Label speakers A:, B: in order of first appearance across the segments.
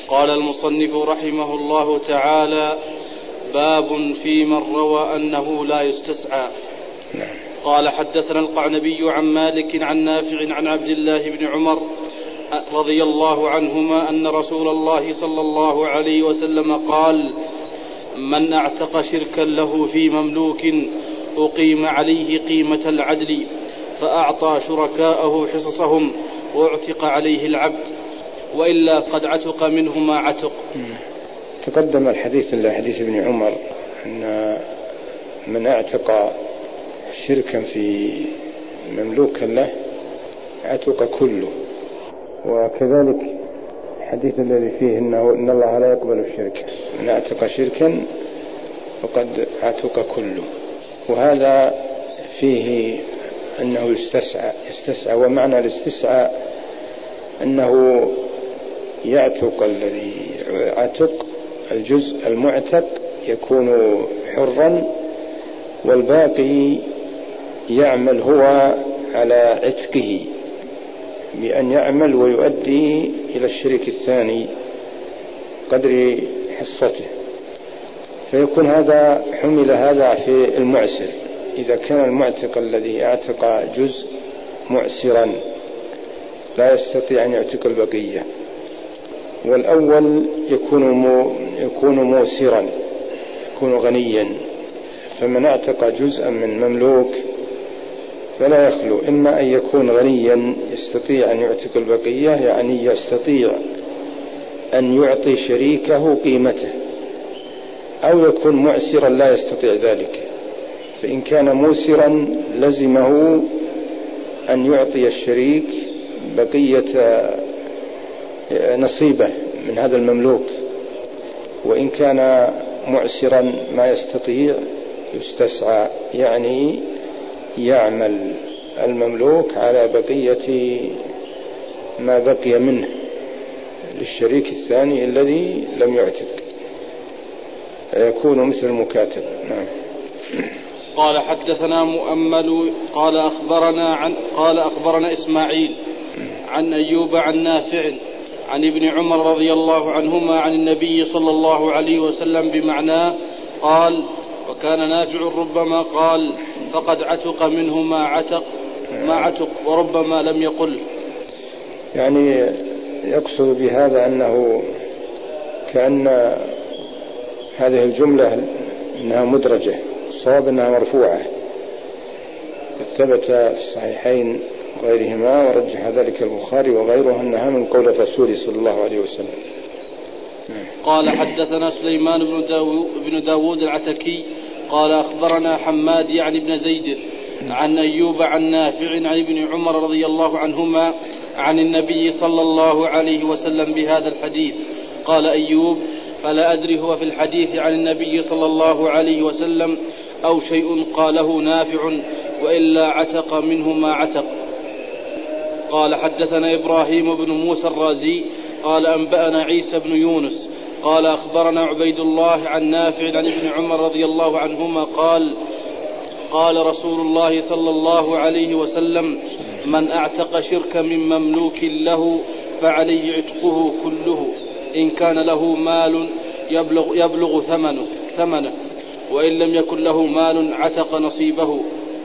A: قال المصنف رحمه الله تعالى: باب في من روى أنه لا يستسعى. قال: حدثنا القعنبي عن مالك عن نافع عن عبد الله بن عمر رضي الله عنهما أن رسول الله صلى الله عليه وسلم قال: من اعتق شركا له في مملوك أقيم عليه قيمة العدل فأعطى شركاءه حصصهم واعتق عليه العبد، وإلا قد عتق منه ما عتق.
B: تقدم الحديث لحديث ابن عمر أن من اعتق شركا في مملوك له عتق كله، وكذلك الحديث الذي فيه إن الله لا يقبل الشرك، من اعتق شركا فقد عتق كله. وهذا فيه أنه يستسعى، ومعنى الاستسعاء أنه يعتق الذي عتق الجزء المعتق يكون حرا، والباقي يعمل هو على عتقه بأن يعمل ويؤدي إلى الشريك الثاني قدر حصته، فيكون هذا حمل هذا في المعسر. إذا كان المعتق الذي اعتق جزء معسرا لا يستطيع أن يعتق البقية، والأول يكون موسرا، يكون غنيا. فمن اعتق جزءا من مملوك فلا يخلو إما أن يكون غنيا يستطيع أن يعتق البقية، يعني يستطيع أن يعطي شريكه قيمته، أو يكون معسرا لا يستطيع ذلك. فإن كان موسرا لزمه أن يعطي الشريك بقية نصيبه من هذا المملوك، وإن كان معسرا ما يستطيع يستسعى، يعني يعمل المملوك على بقية ما بقي منه للشريك الثاني الذي لم يعتق، يكون مثل المكاتب. نعم.
A: قال: حدثنا مؤمل قال أخبرنا إسماعيل عن أيوب عن نافع عن ابن عمر رضي الله عنهما عن النبي صلى الله عليه وسلم بمعناه قال: وكان نافع ربما قال فقد عتق منه ما عتق وربما لم يقل.
B: يعني يقصد بهذا أنه كأن هذه الجملة أنها مدرجة، الصواب أنها مرفوعة، قد ثبت في الصحيحين وغيرهما ورجح ذلك البخاري وغيره أنها من قول الرسول صلى الله عليه وسلم.
A: قال: حدثنا سليمان بن داود العتكي قال أخبرنا حماد يعني بن زيد عن أيوب عن نافع عن ابن عمر رضي الله عنهما عن النبي صلى الله عليه وسلم بهذا الحديث. قال أيوب: فلا أدري هو في الحديث عن النبي صلى الله عليه وسلم أو شيء قاله نافع، وإلا عتق منه ما عتق. قال: حدثنا إبراهيم بن موسى الرازي قال أنبأنا عيسى بن يونس قال أخبرنا عبيد الله عن نافع عن ابن عمر رضي الله عنهما قال رسول الله صلى الله عليه وسلم: من اعتق شركا من مملوك له فعليه عتقه كله، إن كان له مال يبلغ ثمنه، وإن لم يكن له مال عتق نصيبه.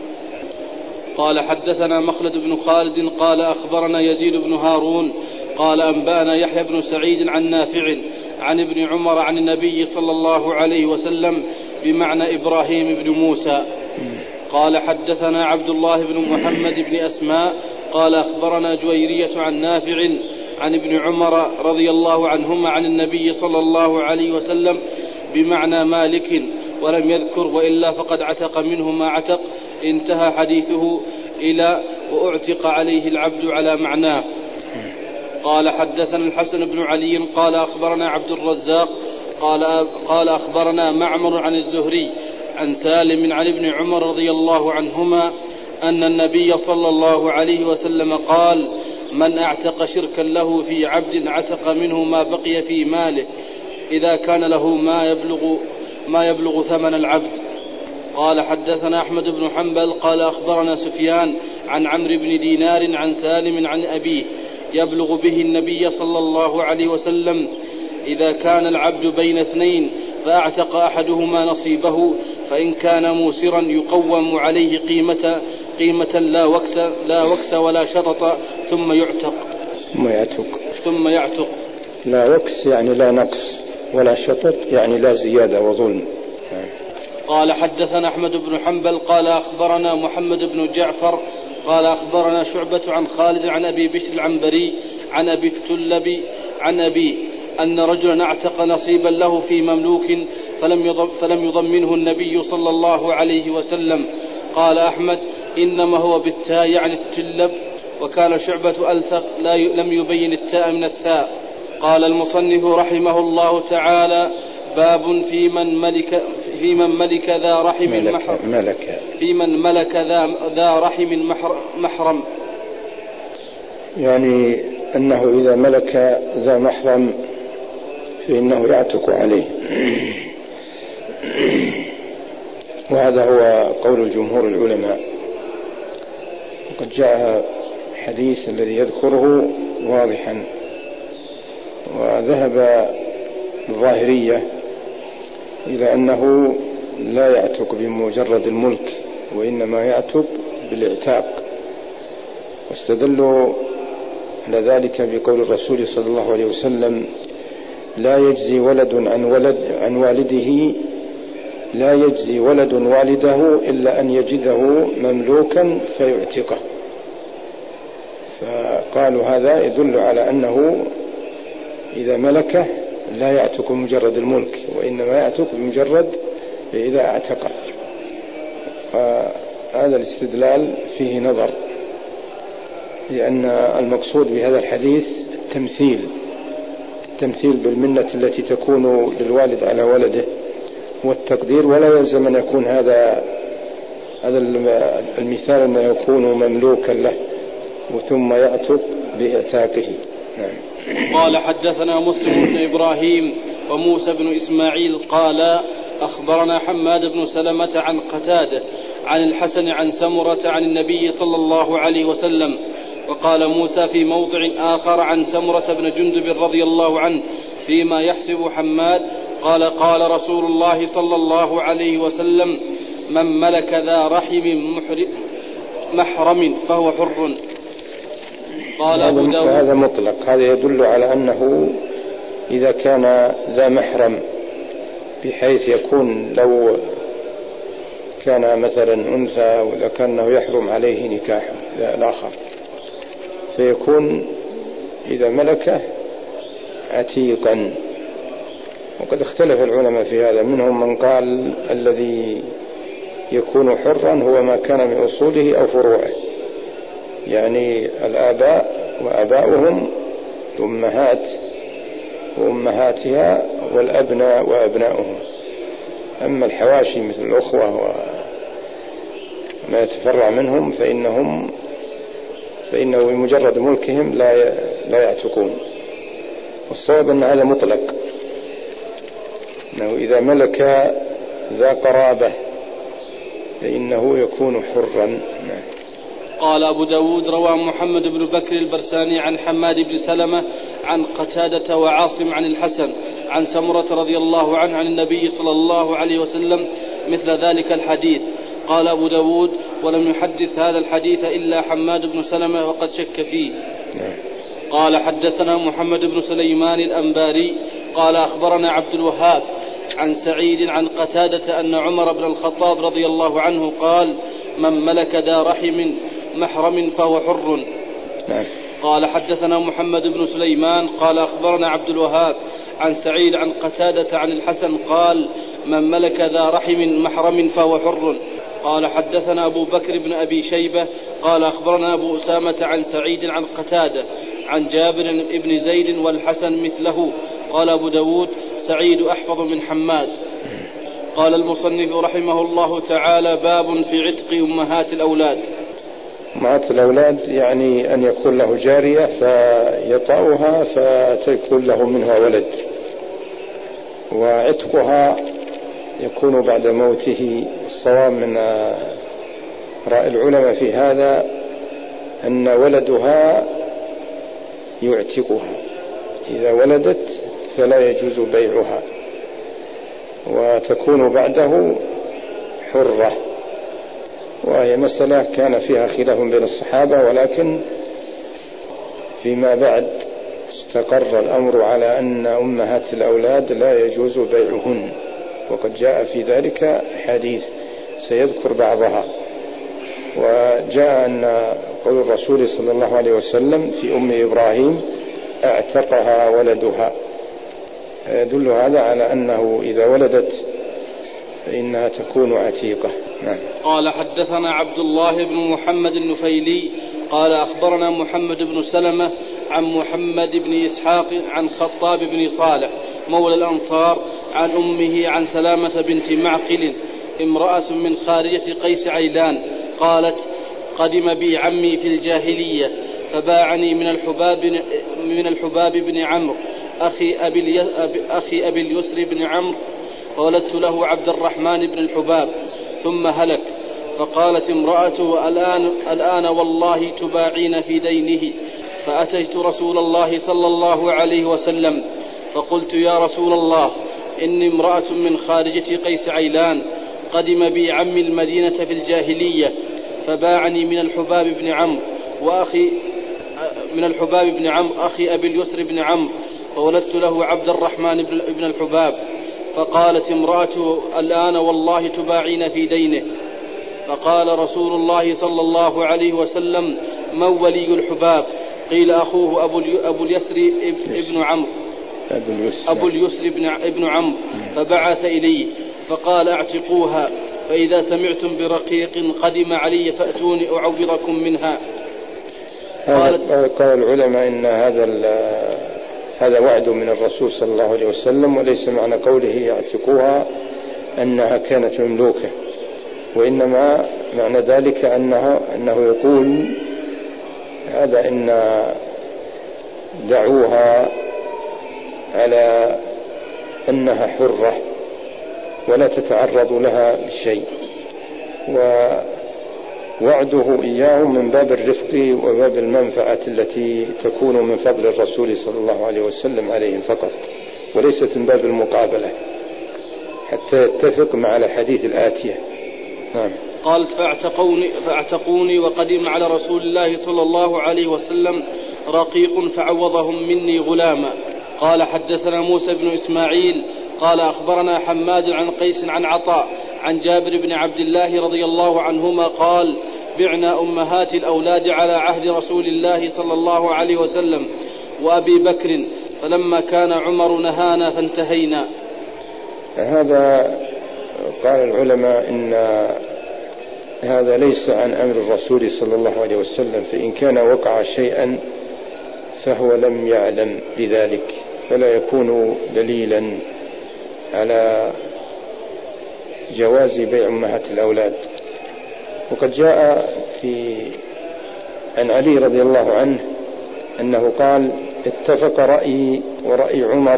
A: قال: حدثنا مخلد بن خالد قال أخبرنا يزيد بن هارون قال أنبأنا يحيى بن سعيد عن نافع عن ابن عمر عن النبي صلى الله عليه وسلم بمعنى إبراهيم بن موسى. قال: حدثنا عبد الله بن محمد بن أسماء قال أخبرنا جويرية عن نافع عن ابن عمر رضي الله عنهما عن النبي صلى الله عليه وسلم بمعنى مالك، ولم يذكر وإلا فقد عتق منه ما عتق. انتهى حديثه إلى وأعتق عليه العبد على معناه. قال: حدثنا الحسن بن علي قال أخبرنا عبد الرزاق قال أخبرنا معمر عن الزهري عن سالم عن ابن عمر رضي الله عنهما أن النبي صلى الله عليه وسلم قال: من اعتق شركا له في عبد عتق منه ما بقي في ماله، إذا كان له ما يبلغ ثمن العبد. قال: حدثنا أحمد بن حنبل قال أخبرنا سفيان عن عمرو بن دينار عن سالم عن أبيه يبلغ به النبي صلى الله عليه وسلم إذا كان العبد بين اثنين فأعتق أحدهما نصيبه فإن كان موسرا يقوم عليه قيمة لا وكس ولا شطط ثم يعتق.
B: لا وكس يعني لا نقص، ولا شطط يعني لا زيادة وظلم.
A: قال حدثنا أحمد بن حنبل قال أخبرنا محمد بن جعفر قال أخبرنا شعبة عن خالد عن أبي بشر العنبري عن أبي التلب عن أبي أن رجلا اعتق نصيبا له في مملوك فلم يضمنه النبي صلى الله عليه وسلم. قال أحمد إنما هو بالتاء يعني التلب، وكان شعبة ألثق لم يبين التاء من الثاء. قال المصنف رحمه الله تعالى باب في من ملك ذا رحم محرم،
B: يعني أنه إذا ملك ذا محرم فإنه يعتق عليه، وهذا هو قول الجمهور العلماء. وقد جاء حديث الذي يذكره واضحا، وذهب الظاهرية إلى أنه لا يعتق بمجرد الملك، وإنما يعتق بالاعتاق، واستدلوا على ذلك بقول الرسول صلى الله عليه وسلم لا يجزي ولد عن والده، لا يجزي ولد والده إلا أن يجده مملوكا فيعتقه. فقالوا هذا يدل على أنه إذا ملكه لا يعتق مجرد الملك، وإنما يعتق بمجرد إذا اعتقه. فهذا الاستدلال فيه نظر، لأن المقصود بهذا الحديث التمثيل بالمنة التي تكون للوالد على ولده والتقدير، ولا يلزم أن يكون هذا المثال أن يكون مملوكا له ثم يعتق باعتاقه.
A: قال حدثنا مسلم بن إبراهيم وموسى بن إسماعيل قال أخبرنا حماد بن سلمة عن قتادة عن الحسن عن سمرة عن النبي صلى الله عليه وسلم. وقال موسى في موضع آخر عن سمرة بن جندب رضي الله عنه فيما يحسب حماد قال قال رسول الله صلى الله عليه وسلم من ملك ذا رحم محرم فهو حر. قال أبو داود
B: هذا مطلق، هذا يدل على أنه إذا كان ذا محرم بحيث يكون لو كان مثلا أنثى ولكنه يحرم عليه نكاحه الآخر فيكون إذا ملكه عتيقا. وقد اختلف العلماء في هذا، منهم من قال الذي يكون حرا هو ما كان من أصوله أو فروعه، يعني الآباء وآباؤهم، الأمهات وأمهاتها، والأبناء وأبناؤهم. أما الحواشي مثل الأخوة وما يتفرع منهم فإنه بمجرد ملكهم لا يعتقون. والصواب أن هذا مطلق، أنه إذا ملك ذا قرابة فإنه يكون حرا.
A: قال أبو داود روى محمد بن بكر البرساني عن حماد بن سلمة عن قتادة وعاصم عن الحسن عن سمرة رضي الله عنه عن النبي صلى الله عليه وسلم مثل ذلك الحديث. قال أبو داود ولم يحدث هذا الحديث إلا حماد بن سلمة وقد شك فيه. قال حدثنا محمد بن سليمان الأنباري قال أخبرنا عبد الوهاب عن سعيد عن قتادة أن عمر بن الخطاب رضي الله عنه قال من ملك ذا رحم محرم فهو حر. قال حدثنا محمد بن سليمان قال أخبرنا عبد الوهاب عن سعيد عن قتادة عن الحسن قال من ملك ذا رحم محرم فهو حر. قال حدثنا أبو بكر بن أبي شيبة قال أخبرنا أبو أسامة عن سعيد عن قتادة عن جابر بن زيد والحسن مثله. قال أبو داود سعيد أحفظ من حماد. قال المصنف رحمه الله تعالى باب في عتق أمهات الأولاد.
B: أمهات الأولاد يعني أن يكون له جارية فيطأها فتكون له منها ولد، وعتقها يكون بعد موته. الصواب من رأي العلماء في هذا أن ولدها يعتقها، إذا ولدت فلا يجوز بيعها، وتكون بعده حرة. وهي مسألة كان فيها خلاف بين الصحابة، ولكن فيما بعد استقر الأمر على أن أمهات الأولاد لا يجوز بيعهن، وقد جاء في ذلك حديث سيذكر بعضها. وجاء أن قول الرسول صلى الله عليه وسلم في أم إبراهيم اعتقها ولدها، يدل هذا على أنه إذا ولدت فإنها تكون عتيقة. نعم.
A: قال حدثنا عبد الله بن محمد النفيلي قال أخبرنا محمد بن سلمة عن محمد بن إسحاق عن خطاب بن صالح مولى الأنصار عن أمه عن سلامة بنت معقل امرأة من خارجة قيس عيلان قالت: قدم بي عمي في الجاهلية فباعني من الحباب بن عمرو أخي أبي اليسر بن عمرو، فولدت له عبد الرحمن بن الحباب ثم هلك. فقالت امرأته: الآن والله تباعين في دينه. فأتيت رسول الله صلى الله عليه وسلم فقلت: يا رسول الله، إني امرأة من خارجة قيس عيلان، قدم بي عمي المدينة في الجاهلية فباعني من الحباب بن عمرو أخي أبي اليسر بن عمرو، فولدت له عبد الرحمن بن الحباب. فقالت امرأته: الآن والله تباعين في دينه. فقال رسول الله صلى الله عليه وسلم: من ولي الحباب؟ قيل: أخوه أبو اليسر ابن عمرو، أبو اليسر ابن عمرو. فبعث إليه فقال: اعتقوها، فإذا سمعتم برقيق قدم علي فأتوني أعوضكم منها.
B: قال العلماء إن هذا وعد من الرسول صلى الله عليه وسلم، وليس معنى قوله يعتقوها أنها كانت مملوكة، وإنما معنى ذلك أنه يقول هذا إن دعوها على أنها حرة ولا تتعرض لها بشيء، ووعده إياهم من باب الرفق وباب المنفعة التي تكون من فضل الرسول صلى الله عليه وسلم عليهم فقط، وليست من باب المقابلة حتى يتفق مع الحديث الآتية. نعم.
A: قالت: فاعتقوني وقدم على رسول الله صلى الله عليه وسلم رقيق فعوضهم مني غلاما. قال حدثنا موسى بن إسماعيل قال أخبرنا حماد عن قيس عن عطاء عن جابر بن عبد الله رضي الله عنهما قال: بعنا أمهات الأولاد على عهد رسول الله صلى الله عليه وسلم وأبي بكر، فلما كان عمر نهانا فانتهينا.
B: هذا قال العلماء إن هذا ليس عن أمر الرسول صلى الله عليه وسلم، فإن كان وقع شيئا فهو لم يعلم بذلك، فلا يكون دليلا على جواز بيع أمهات الأولاد. وقد جاء عن علي رضي الله عنه أنه قال: اتفق رأيي ورأي عمر،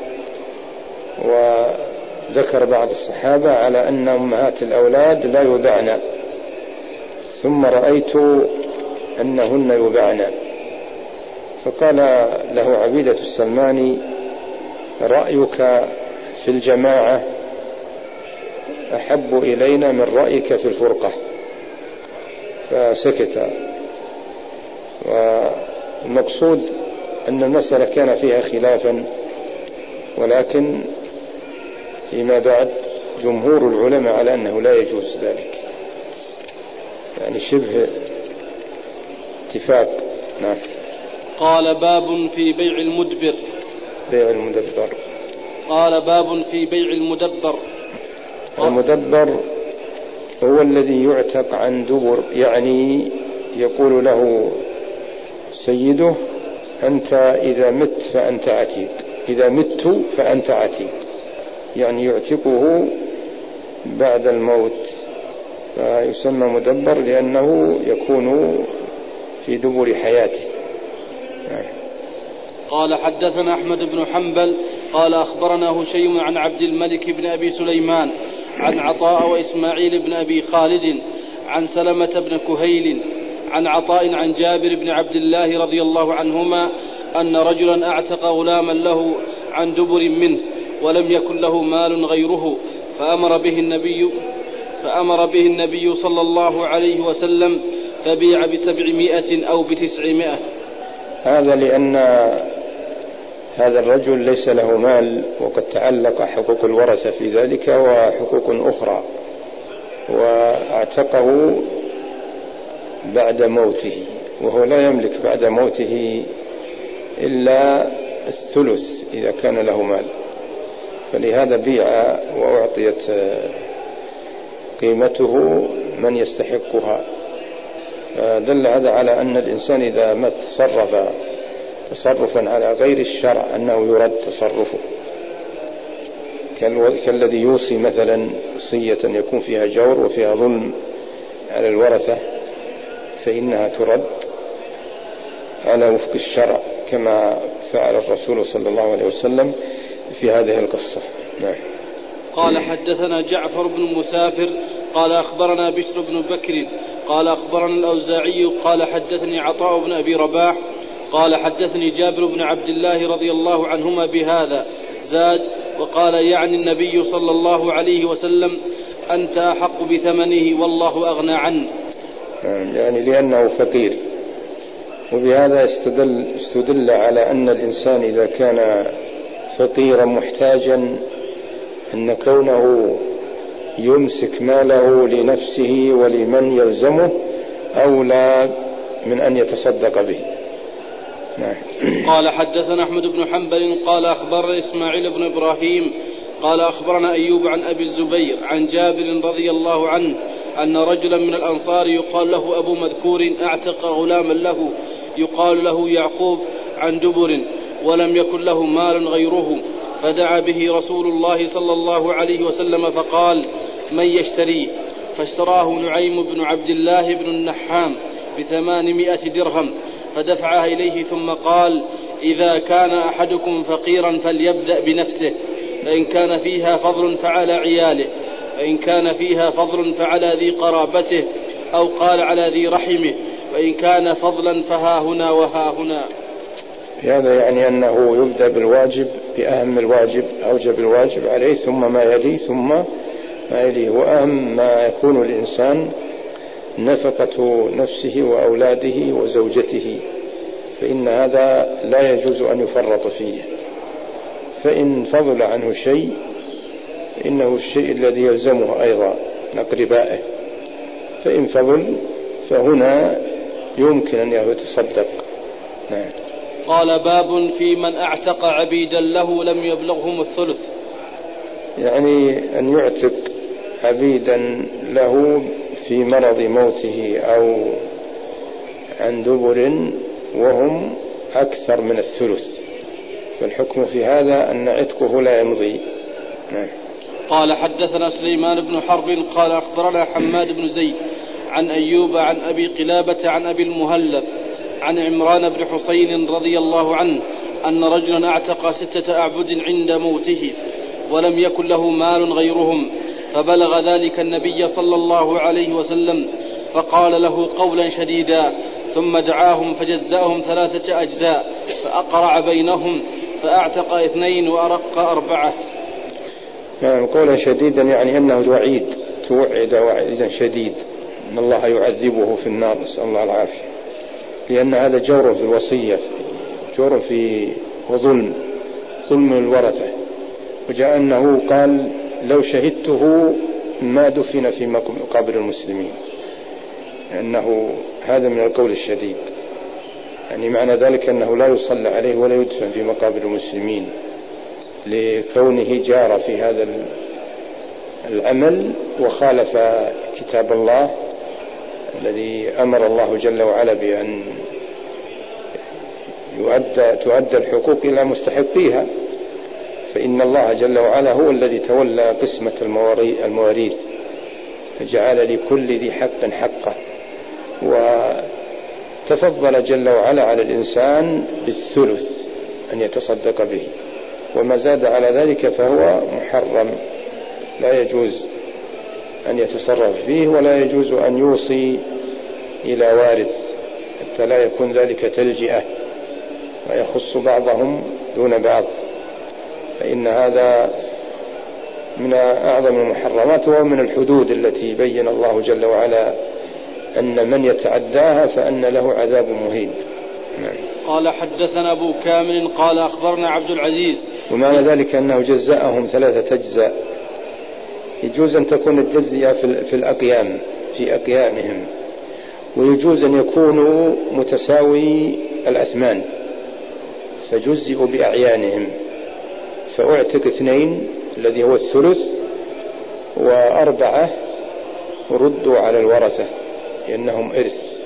B: وذكر بعض الصحابة على أن أمهات الأولاد لا يباعن، ثم رأيت أنهن يباعن. فقال له عبيدة السلماني: رأيك في الجماعة أحب إلينا من رأيك في الفرقة. فسكت. والمقصود أن المسألة كان فيها خلافا، ولكن فيما بعد جمهور العلماء على أنه لا يجوز ذلك، يعني شبه اتفاق. نعم.
A: قال: باب في بيع المدبر.
B: بيع المدبر.
A: قال: باب في بيع المدبر.
B: المدبر هو الذي يعتق عن دبر، يعني يقول له سيده: أنت إذا مت فأنت عتيق، إذا مت فأنت عتيق، يعني يعتقه بعد الموت، فيسمى مدبر لأنه يكون في دبر حياته.
A: قال حدثنا أحمد بن حنبل قال أخبرنا هشيم عن عبد الملك بن أبي سليمان عن عطاء وإسماعيل بن أبي خالد عن سلمة بن كهيل عن عطاء عن جابر بن عبد الله رضي الله عنهما أن رجلا أعتق غلاما له عن دبر منه ولم يكن له مال غيره، فأمر به النبي صلى الله عليه وسلم فبيع ب700 أو ب900.
B: هذا لأن هذا الرجل ليس له مال، وقد تعلق حقوق الورثة في ذلك وحقوق أخرى، واعتقه بعد موته، وهو لا يملك بعد موته إلا الثلث إذا كان له مال، فلهذا بيع وأعطيت قيمته من يستحقها. دل هذا على أن الإنسان إذا ما تصرف تصرفا على غير الشرع أنه يرد تصرفه، كالذي يوصي مثلا وصية يكون فيها جور وفيها ظلم على الورثة، فإنها ترد على وفق الشرع كما فعل الرسول صلى الله عليه وسلم في هذه القصة. نعم.
A: قال حدثنا جعفر بن مسافر قال أخبرنا بشر بن بكر قال أخبرنا الأوزاعي قال حدثني عطاء بن أبي رباح قال حدثني جابر بن عبد الله رضي الله عنهما بهذا زاد وقال يعني النبي صلى الله عليه وسلم أنت أحق بثمنه والله أغنى عنه،
B: يعني لأنه فقير. وبهذا استدل على أن الإنسان إذا كان فقيرا محتاجا أن كونه يمسك ماله لنفسه ولمن يلزمه أولى من أن يتصدق به.
A: قال حدثنا أحمد بن حنبل قال أخبرنا إسماعيل بن إبراهيم قال أخبرنا أيوب عن أبي الزبير عن جابر رضي الله عنه أن رجلا من الأنصار يقال له أبو مذكور أعتق غلاما له يقال له يعقوب عن دبر ولم يكن له مال غيره، فدعا به رسول الله صلى الله عليه وسلم فقال من يشتريه؟ فاشتراه نعيم بن عبد الله بن النحام ب800 درهم فدفعها إليه ثم قال إذا كان أحدكم فقيرا فليبدأ بنفسه، فإن كان فيها فضل فعلى عياله، فإن كان فيها فضل فعلى ذي قرابته، أو قال على ذي رحمه، وإن كان فضلا فها هنا وها هنا.
B: هذا يعني أنه يبدأ بالواجب بأهم الواجب أوجب الواجب عليه ثم ما يلي ثم ما يليه، وأهم ما يكون الإنسان نفقة نفسه وأولاده وزوجته، فإن هذا لا يجوز أن يفرط فيه، فإن فضل عنه شيء إنه الشيء الذي يلزمه أيضا من أقربائه، فإن فضل فهنا يمكن أن يتصدق. نعم.
A: قال باب في من اعتق عبيدا له لم يبلغهم الثلث،
B: يعني أن يعتق عبيدا له في مرض موته أو عن دبر وهم أكثر من الثلث، فالحكم في هذا أن عتقه لا يمضي. نعم.
A: قال حدثنا سليمان بن حرب قال أخبرنا حماد بن زيد عن أيوب عن أبي قلابة عن أبي المهلب عن عمران بن حسين رضي الله عنه أن رجلا اعتق 6 أعبد عند موته ولم يكن له مال غيرهم، فبلغ ذلك النبي صلى الله عليه وسلم فقال له قولا شديدا، ثم دعاهم فجزأهم 3 أجزاء فأقرع بينهم فأعتق 2 وأرق 4.
B: يعني قولا شديدا يعني أنه وعيد، توعد وعيدا شديد أن الله يعذبه في النار، نسأل الله العافية، لأن هذا جور في الوصية، جور في وظلم الورثة. وجاء أنه قال لو شهدته ما دفن في مقابر المسلمين، لأنه هذا من القول الشديد، يعني معنى ذلك أنه لا يصلى عليه ولا يدفن في مقابر المسلمين لكونه جار في هذا العمل وخالف كتاب الله الذي أمر الله جل وعلا بأن تؤدى الحقوق إلى مستحقيها، فإن الله جل وعلا هو الذي تولى قسمة المواريث فجعل لكل ذي حق حقه، وتفضل جل وعلا على الإنسان بالثلث أن يتصدق به، وما زاد على ذلك فهو محرم، لا يجوز أن يتصرف فيه ولا يجوز أن يوصي إلى وارث حتى لا يكون ذلك تلجئة ويخص بعضهم دون بعض. فإن هذا من أعظم المحرمات ومن الحدود التي بين الله جل وعلا أن من يتعداها فأن له عذاب مهين.
A: قال حدثنا أبو كامل قال أخبرنا عبد العزيز.
B: ومعنى ذلك أنه جزأهم 3 أجزاء. يجوز أن تكون الجزية في الأقيام في أقيامهم، ويجوز أن يكونوا متساوي الأثمان فجزئوا بأعيانهم، فأعتق 2 الذي هو الثلث، و4 ردوا على الورثة لأنهم إرث.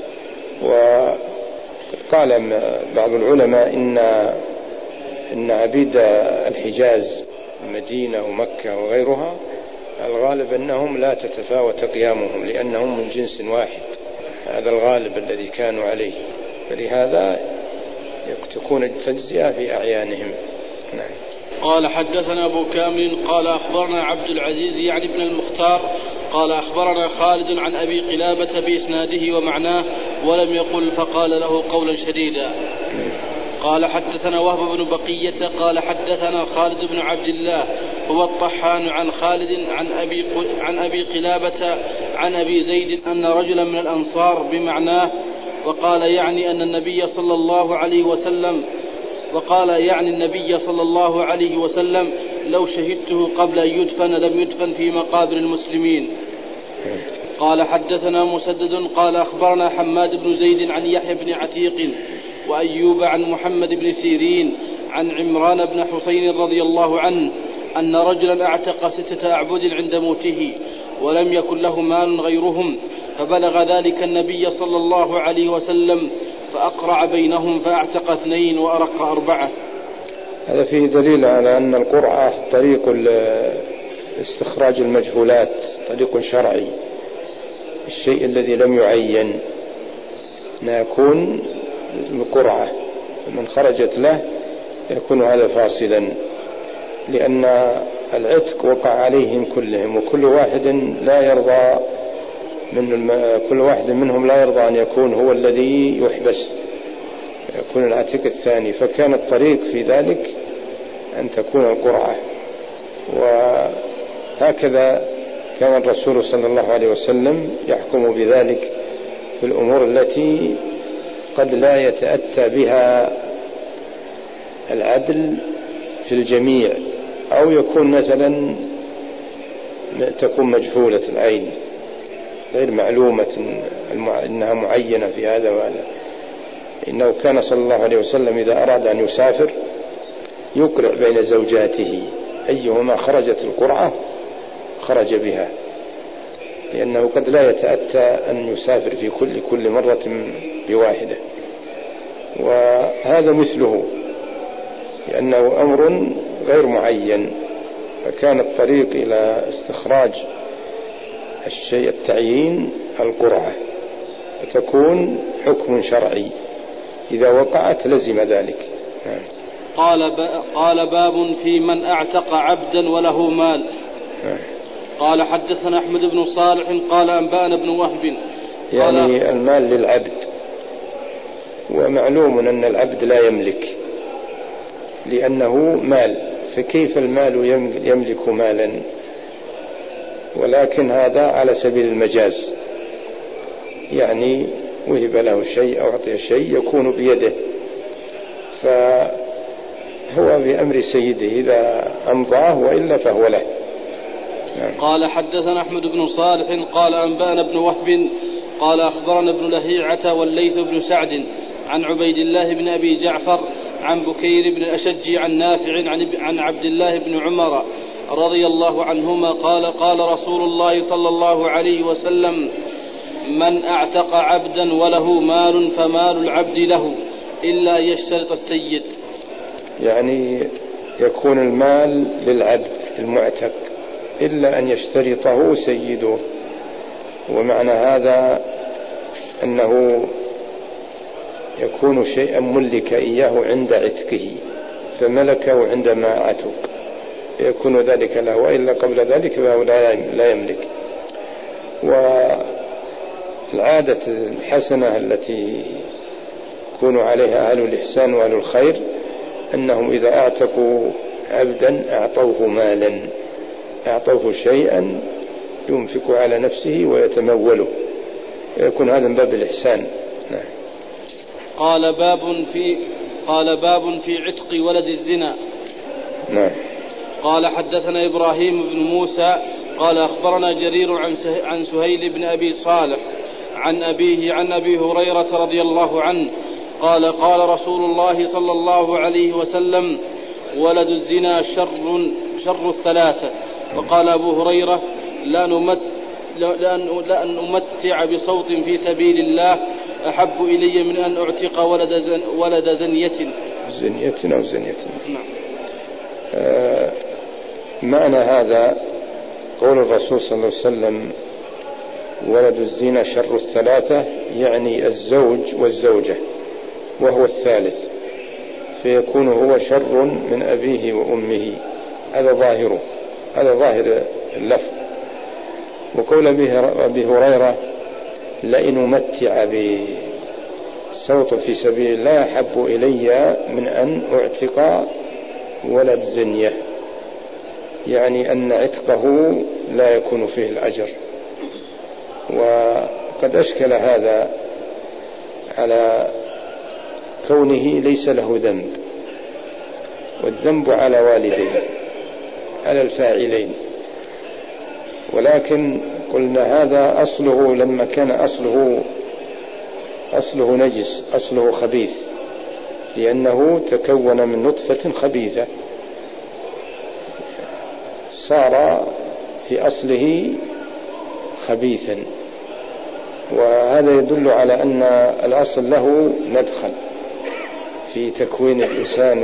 B: وقال بعض العلماء إن عبيد الحجاز المدينة ومكة وغيرها الغالب أنهم لا تتفاوت قيامهم لأنهم من جنس واحد، هذا الغالب الذي كانوا عليه، فلهذا تكون التجزئة في أعيانهم. نعم.
A: قال حدثنا أبو كامل قال أخبرنا عبد العزيز يعني ابن المختار قال أخبرنا خالد عن أبي قلابة بإسناده ومعناه ولم يقل فقال له قولا شديدا. قال حدثنا وهب بن بقية قال حدثنا خالد بن عبد الله هو الطحان عن خالد عن أبي قلابة عن أبي زيد أن رجلا من الأنصار بمعناه، وقال يعني النبي صلى الله عليه وسلم لو شهدته قبل أن يدفن لم يدفن في مقابر المسلمين. قال حدثنا مسدد قال أخبرنا حماد بن زيد عن يحيى بن عتيق وأيوب عن محمد بن سيرين عن عمران بن حسين رضي الله عنه أن رجلا اعتق 6 أعبد عند موته ولم يكن له مال غيرهم، فبلغ ذلك النبي صلى الله عليه وسلم فأقرع بينهم فأعتق 2 وأرق 4.
B: هذا فيه دليل على أن القرعة طريق استخراج المجهولات، طريق شرعي. الشيء الذي لم يعين يكون القرعة، فمن خرجت له يكون هذا فاصلا، لأن العتق وقع عليهم كلهم، وكل واحد كل واحد منهم لا يرضى أن يكون هو الذي يحبس، يكون العتيق الثاني، فكان الطريق في ذلك أن تكون القرعة. وهكذا كان الرسول صلى الله عليه وسلم يحكم بذلك في الأمور التي قد لا يتأتى بها العدل في الجميع، أو يكون مثلا تكون مجهولة العين غير معلومة إنها معينة في هذا وهذا. إنه كان صلى الله عليه وسلم إذا أراد أن يسافر يقرع بين زوجاته، أيهما خرجت القرعة خرج بها، لأنه قد لا يتأتى أن يسافر في كل مرة بواحدة. وهذا مثله، لأنه أمر غير معين، فكان الطريق إلى استخراج الشيء التعيين القرعة، فتكون حكم شرعي إذا وقعت لزم ذلك.
A: قال باب في من اعتق عبدا وله مال. قال حدثنا أحمد بن صالح قال أنبأنا بن وهب
B: يعني المال للعبد، ومعلوم أن العبد لا يملك لأنه مال، فكيف المال يملك مالا؟ ولكن هذا على سبيل المجاز، يعني وهب له شيء أو أعطي شيء يكون بيده، فهو بأمر سيده إذا أمضاه، وإلا فهو له.
A: قال حدثنا أحمد بن صالح قال أنبأنا بن وهب قال أخبرنا ابن لهيعة والليث بن سعد عن عبيد الله بن أبي جعفر عن بكير بن الأشج عن نافع عن عبد الله بن عمر رضي الله عنهما قال رسول الله صلى الله عليه وسلم من اعتق عبدا وله مال فمال العبد له إلا يشترط السيد،
B: يعني يكون المال للعبد المعتق إلا أن يشترطه سيده. ومعنى هذا أنه يكون شيئا ملك إياه عند عتقه فملكه عندما عتق، يكون ذلك له، وإلا قبل ذلك فهو لا يملك. والعادة الحسنة التي يكون عليها أهل الإحسان وأهل الخير أنهم إذا اعتقوا عبدا أعطوه مالا، أعطوه شيئا ينفق على نفسه ويتموله، يكون هذا من باب الإحسان. نعم.
A: قال باب في عتق ولد الزنا.
B: نعم.
A: قال حدثنا إبراهيم بن موسى قال أخبرنا جرير عن سهيل بن أبي صالح عن أبيه عن أبي هريرة رضي الله عنه قال قال رسول الله صلى الله عليه وسلم ولد الزنا شر الثلاثة. وقال أبو هريرة لأن أمتع بصوت في سبيل الله أحب إلي من أن أعتق ولد زنية
B: أو زنية. نعم. معنى هذا قول الرسول صلى الله عليه وسلم ولد الزنا شر الثلاثة، يعني الزوج والزوجة وهو الثالث، فيكون هو شر من أبيه وأمه. هذا ظاهره، هذا ظاهر اللفظ. وقول أبي هريرة لئن أمتع بصوت في سبيل الله أحب إلي من أن أعتق ولد زنية، يعني أن عتقه لا يكون فيه الأجر. وقد أشكل هذا على كونه ليس له ذنب، والذنب على والديه، على الفاعلين. ولكن قلنا هذا أصله لما كان أصله نجس، أصله خبيث، لأنه تكون من نطفة خبيثة صار في أصله خبيثا. وهذا يدل على أن الأصل له مدخل في تكوين الإنسان.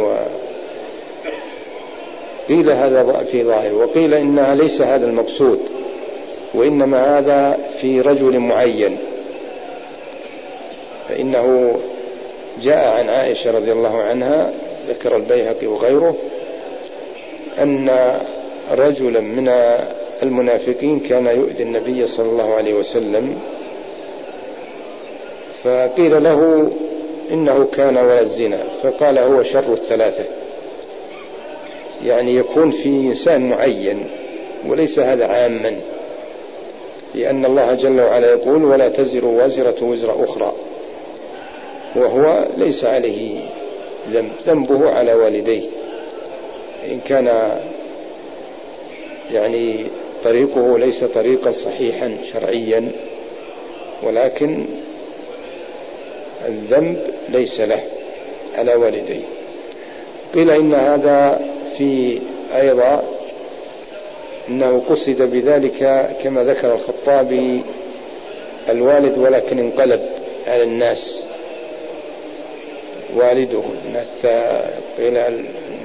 B: وقيل هذا في ظاهر، وقيل إنها ليس هذا المقصود، وإنما هذا في رجل معين. فإنه جاء عن عائشة رضي الله عنها، ذكر البيهقي وغيره، أن رجلا من المنافقين كان يؤذي النبي صلى الله عليه وسلم، فقيل له إنه كان ولد زنا، فقال هو شر الثلاثة، يعني يكون في إنسان معين وليس هذا عاما، لأن الله جل وعلا يقول ولا تزر وازرة وزر أخرى، وهو ليس عليه ذنبه على والديه، إن كان يعني طريقه ليس طريقا صحيحا شرعيا، ولكن الذنب ليس له على والديه. قيل إن هذا في أيضا إنه قصد بذلك كما ذكر الخطابي الوالد، ولكن انقلب على الناس والده. قيل أن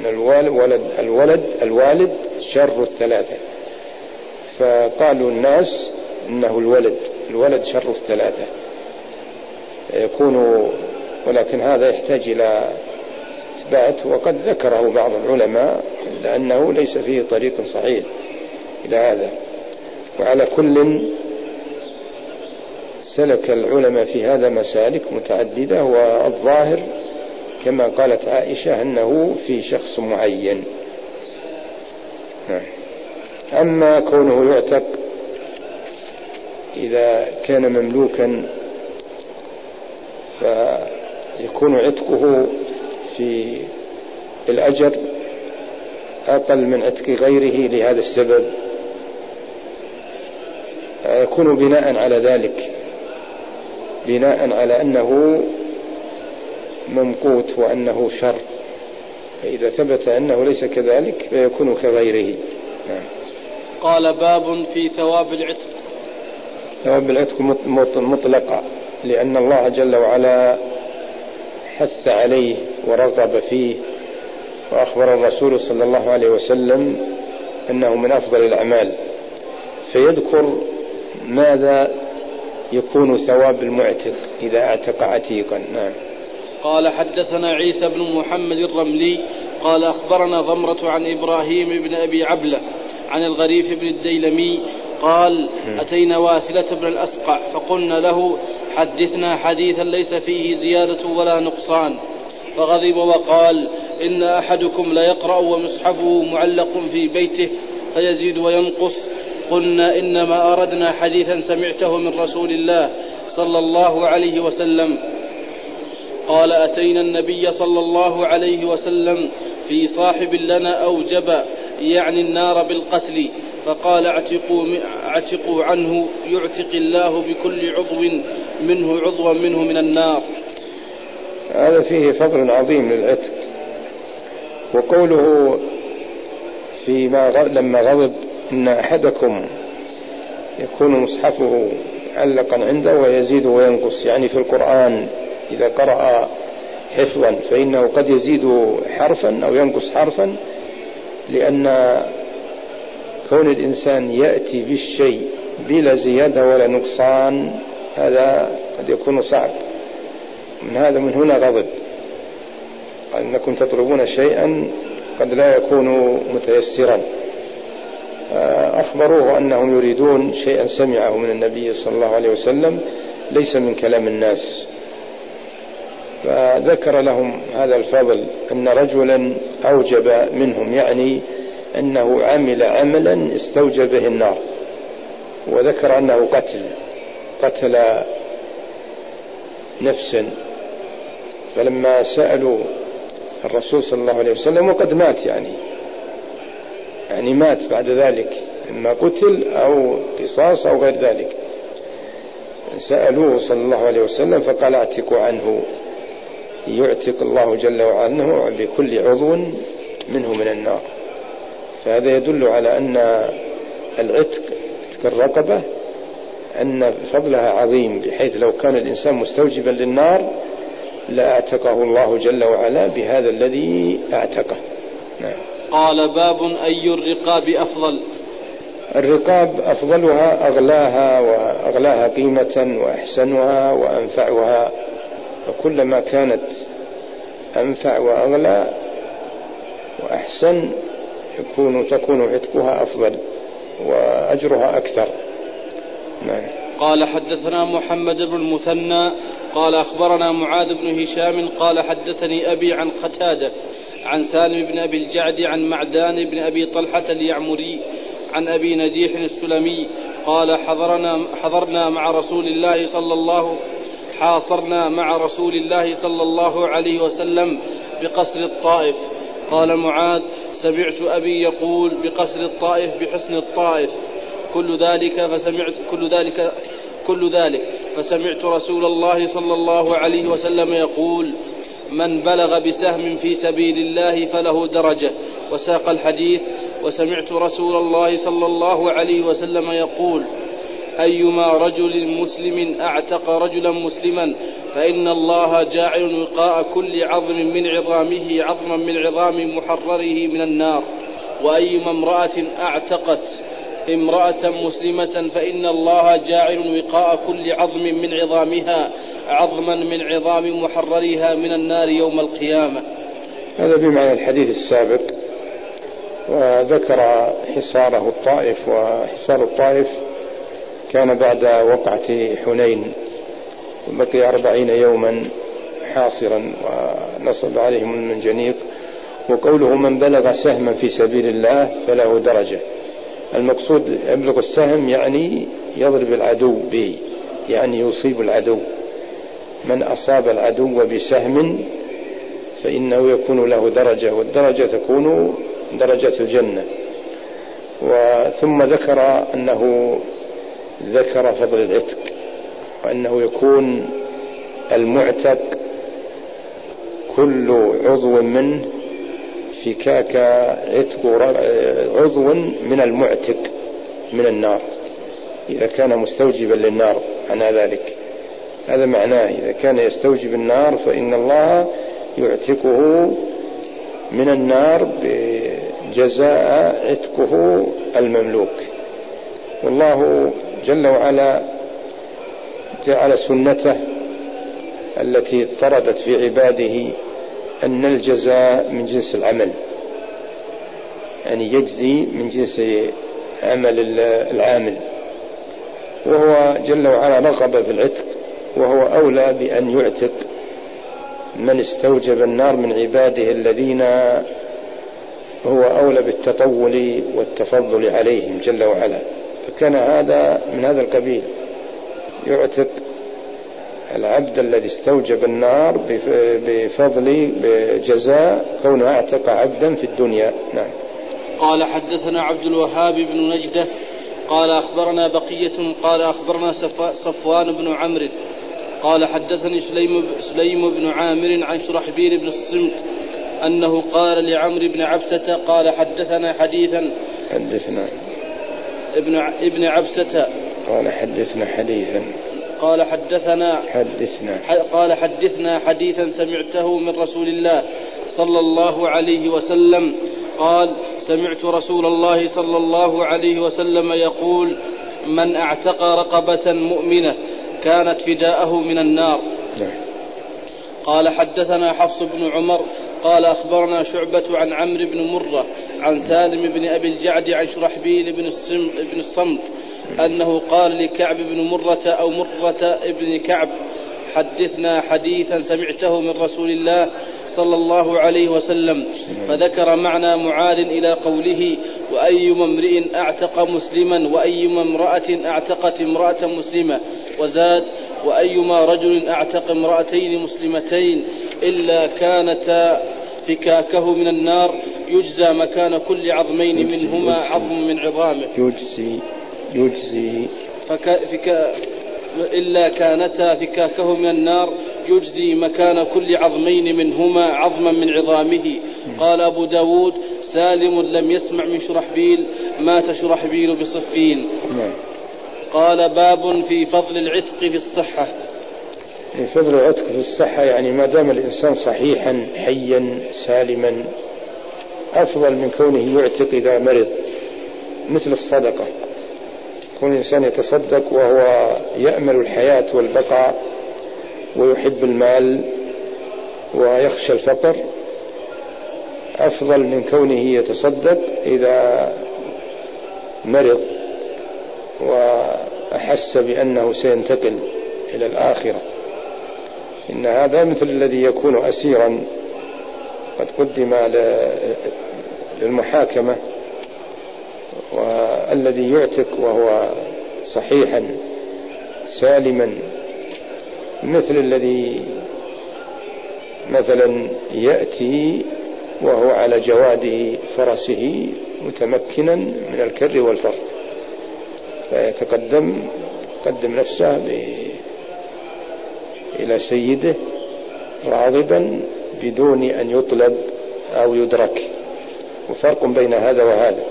B: الوالد شر الثلاثة، فقالوا الناس إنه الولد شر الثلاثة يكون، ولكن هذا يحتاج إلى إثبات، وقد ذكره بعض العلماء لأنه ليس فيه طريق صحيح إلى هذا. وعلى كل سلك العلماء في هذا مسالك متعددة، والظاهر كما قالت عائشة أنه في شخص معين. أما كونه يعتق إذا كان مملوكا فيكون عتقه في الأجر أقل من عتق غيره لهذا السبب، يكون بناء على ذلك، بناء على أنه ممقوت وأنه شر، فإذا ثبت أنه ليس كذلك فيكون كغيره. نعم.
A: قال باب في ثواب العتق.
B: ثواب العتق مطلقة، لأن الله جل وعلا حث عليه ورغب فيه، وأخبر الرسول صلى الله عليه وسلم أنه من أفضل الأعمال، فيذكر ماذا يكون ثواب المعتق إذا اعتق عتيقا. نعم.
A: قال حدثنا عيسى بن محمد الرملي قال أخبرنا ضمرة عن إبراهيم بن أبي عبلة عن الغريف بن الديلمي قال أتينا واثلة بن الأسقع فقلنا له حدثنا حديثا ليس فيه زيادة ولا نقصان، فغضب وقال إن أحدكم ليقرأ ومصحفه معلق في بيته فيزيد وينقص. قلنا إنما أردنا حديثا سمعته من رسول الله صلى الله عليه وسلم. قال أتينا النبي صلى الله عليه وسلم في صاحب لنا أوجب يعني النار بالقتل، فقال اعتقوا عنه يعتق الله بكل عضو منه من النار.
B: هذا فيه فضل عظيم للعتق. وقوله لما غضب إن أحدكم يكون مصحفه معلقا عنده ويزيد وينقص، يعني في القرآن إذا قرأ حفظا فإنه قد يزيد حرفا أو ينقص حرفا، لأن كون الإنسان يأتي بالشيء بلا زيادة ولا نقصان هذا قد يكون صعب. من هنا غضب، أنكم تطلبون شيئا قد لا يكون متيسرا. أخبروه أنهم يريدون شيئا سمعه من النبي صلى الله عليه وسلم ليس من كلام الناس، فذكر لهم هذا الفضل أن رجلا أوجب منهم، يعني أنه عمل عملا استوجب به النار، وذكر أنه قتل نفسا. فلما سألوا الرسول صلى الله عليه وسلم وقد مات، يعني مات بعد ذلك، إما قتل أو قصاص أو غير ذلك، سألوه صلى الله عليه وسلم فقال اعتقوا عنه يعتق الله جل وعلا بكل عضو منه من النار. فهذا يدل على أن العتق الرقبة أن فضلها عظيم، بحيث لو كان الإنسان مستوجبا للنار لأعتقه الله جل وعلا بهذا الذي أعتقه. نعم.
A: قال باب أي الرقاب أفضل؟
B: الرقاب أفضلها أغلاها قيمة وأحسنها وأنفعها، وكلما كانت أنفع وأغلى وأحسن تكون عتقها أفضل وأجرها أكثر. نعم.
A: قال حدثنا محمد بن المثنى قال أخبرنا معاذ بن هشام قال حدثني أبي عن قتادة عن سالم بن أبي الجعد عن معدان بن أبي طلحة اليعمري عن أبي نجيح السلمي قال حاصرنا مع رسول الله صلى الله عليه وسلم بقصر الطائف. قال معاذ سمعت أبي يقول بقصر الطائف بحصن الطائف كل ذلك فسمعت رسول الله صلى الله عليه وسلم يقول من بلغ بسهم في سبيل الله فله درجة، وساق الحديث. وسمعت رسول الله صلى الله عليه وسلم يقول أيما رجل مسلم أعتق رجلا مسلما فإن الله جاعل وقاء كل عظم من عظامه عظما من عظام محرره من النار. وأيما امرأة أعتقت امرأة مسلمة فإن الله جاعل وقاء كل عظم من عظامها عظما من عظام محررها من النار يوم القيامة.
B: هذا بمعنى الحديث السابق. وذكر حصاره الطائف، وحصار الطائف كان بعد وقعة حنين، وبقي 40 يوما حاصرا ونصب عليهم المنجنيق. وقوله من بلغ سهما في سبيل الله فله درجة، المقصود يبلغ السهم يعني يضرب العدو به، يعني يصيب العدو. من أصاب العدو بسهم فإنه يكون له درجة، والدرجة تكون درجة الجنة. وثم ذكر أنه ذكر فضل العتق، وأنه يكون المعتق كل عضو منه فكاك عتق عضو من المعتق من النار إذا كان مستوجبا للنار. معنى ذلك هذا معناه إذا كان يستوجب النار فإن الله يعتقه من النار بجزاء عتقه المملوك. والله جل وعلا جعل سنته التي طردت في عباده أن الجزاء من جنس العمل، يعني يجزي من جنس عمل العامل، وهو جل وعلا رغب في العتق، وهو أولى بأن يعتق من استوجب النار من عباده الذين هو أولى بالتطول والتفضل عليهم جل وعلا، فكان هذا من هذا القبيل، يعتق العبد الذي استوجب النار بفضل بجزاء كونه اعتق عبدا في الدنيا. نعم.
A: قال حدثنا عبد الوهاب بن نجدة قال أخبرنا بقية قال أخبرنا صفوان بن عمرو قال حدثني سليم بن عامر عن شرحبيل بن الصمت أنه قال لعمرو بن عبسة قال حدثنا حديثا ابن عبسة قال حدثنا حديثا سمعته من رسول الله صلى الله عليه وسلم قال سمعت رسول الله صلى الله عليه وسلم يقول من اعتق رقبة مؤمنة كانت فداءه من النار. قال حدثنا حفص بن عمر قال أخبرنا شعبة عن عمرو بن مرة عن سالم بن أبي الجعد عن شرحبيل بن الصمت أنه قال لكعب بن مرة أو مرة ابن كعب حدثنا حديثا سمعته من رسول الله صلى الله عليه وسلم، فذكر معنى معاد إلى قوله وأيما امرئ أعتق مسلما وأيما امرأة أعتقت امرأة مسلمة، وزاد وأيما رجل أعتق امرأتين مسلمتين إلا كانتا فكاكه من النار يجزى مكان كل عظمين منهما عظم من عظامه. إلا كانتا فكاكه من النار يجزي مكان كل عظمين منهما عظما من عظامه. قال أبو داود سالم لم يسمع من شرحبيل مات شرحبيل بصفين. قال باب في فضل العتق في الصحة.
B: فضل العتق في الصحة يعني ما دام الإنسان صحيحا حيا سالما أفضل من كونه يعتق إذا مرض، مثل الصدقة، كون الإنسان يتصدق وهو يأمل الحياة والبقاء ويحب المال ويخشى الفقر أفضل من كونه يتصدق إذا مرض وأحس بأنه سينتقل إلى الآخرة. إن هذا مثل الذي يكون أسيرا قد قدم للمحاكمة، والذي يعتق وهو صحيحا سالما مثل الذي مثلا يأتي وهو على جواد فرسه متمكنا من الكر والفر، فيتقدم نفسه إلى سيده راغبا بدون أن يطلب أو يدرك، وفرق بين هذا وهذا.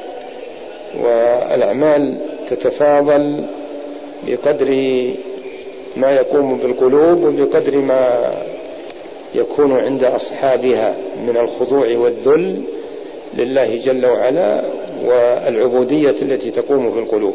B: والأعمال تتفاضل بقدر ما يقوم بالقلوب وبقدر ما يكون عند أصحابها من الخضوع والذل لله جل وعلا والعبودية التي تقوم في القلوب.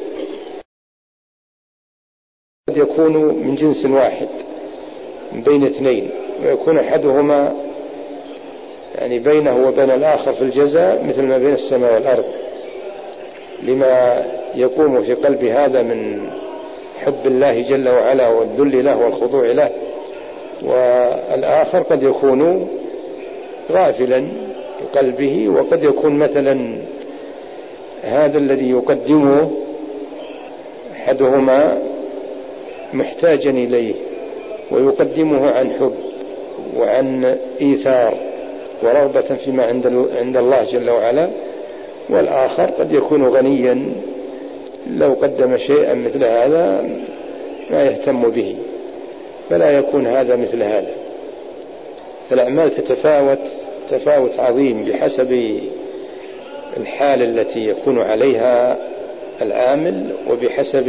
B: قد يكون من جنس واحد بين اثنين، ويكون أحدهما يعني بينه وبين الآخر في الجزاء مثل ما بين السماء والأرض، لما يقوم في قلب هذا من حب الله جل وعلا والذل له والخضوع له، والآخر قد يكون غافلا في قلبه، وقد يكون مثلا هذا الذي يقدمه أحدهما محتاجا إليه ويقدمه عن حب وعن إيثار ورغبة فيما عند الله جل وعلا، والآخر قد يكون غنيا لو قدم شيئا مثل هذا ما يهتم به، فلا يكون هذا مثل هذا. فالأعمال تفاوت عظيم بحسب الحالة التي يكون عليها العامل وبحسب